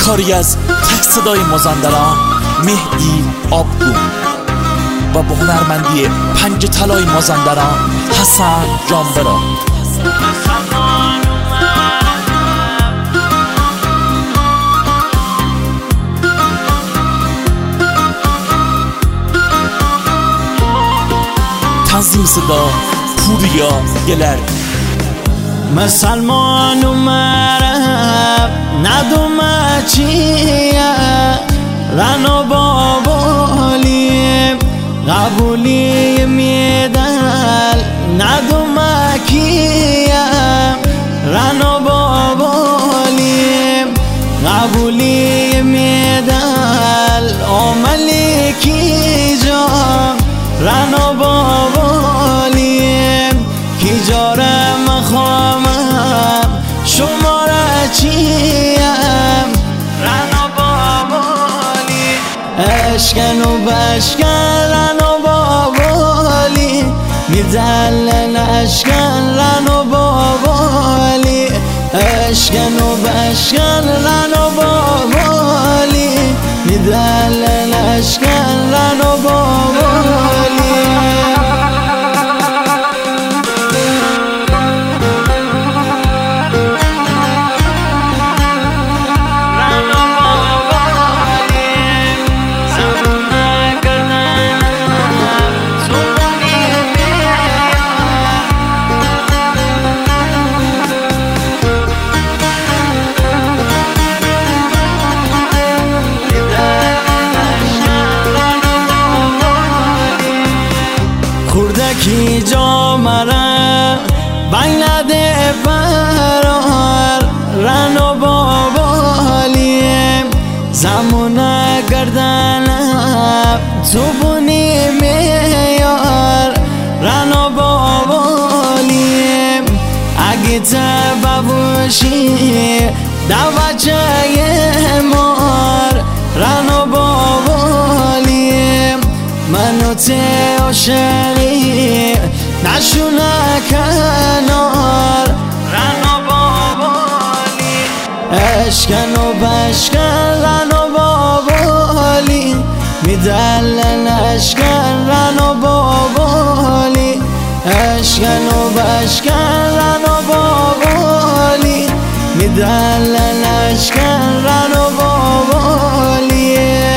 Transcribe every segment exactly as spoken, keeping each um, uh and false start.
کاری از ته صدای مازندران مهدی آبگون و با هنرمندی پنج طلای مازندران حسن جانبرا. تنظیم صدا پوریا گلر. مسلمان و مرب ندوم چیه رنو بابالی قبولی میدل ندوم کیه رنو بابالی قبولی میدل عملی کی جا رنو بابالی کی جارم خامم شماره چیم رنو بابالی اشکن و بشکن رنو بابالی میدلن اشکن رنو بابالی اشکن و بشکن رنو بابالی میدلن اشکن رنو بابالی. کی جا مرا بین ده پرار رنو بابالی زمون گردنم تو بونی میار رنو بابالی اگه تبابوشی دوچه مار رنو بابالی منو ته عاشقی نشونه کنار رنو بابالی اشکن و بشکن رنو بابالی میدلن اشکن رنو بابالی اشکن و بشکن رنو بابالی میدلن اشکن رنو بابالی.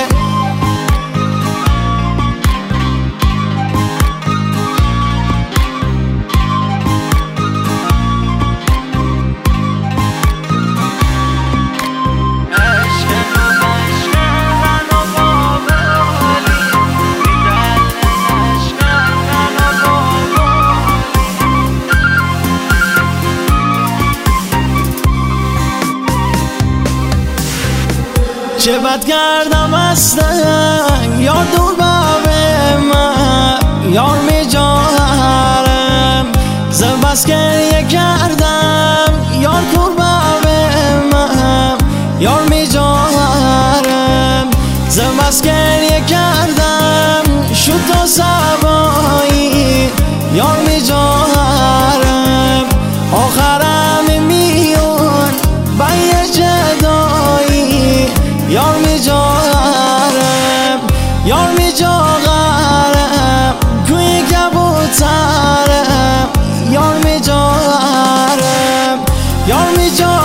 چه بد کردم هستن یار دور به من یار می جارم زبست گریه کردم یار کور به من یار می جارم زبست گریه کردم شد تو سبایی یار می جارم آخرم میون بایه جدایی یار می جارم یار می جارم کوی کبوترم یار می جارم یار می جارم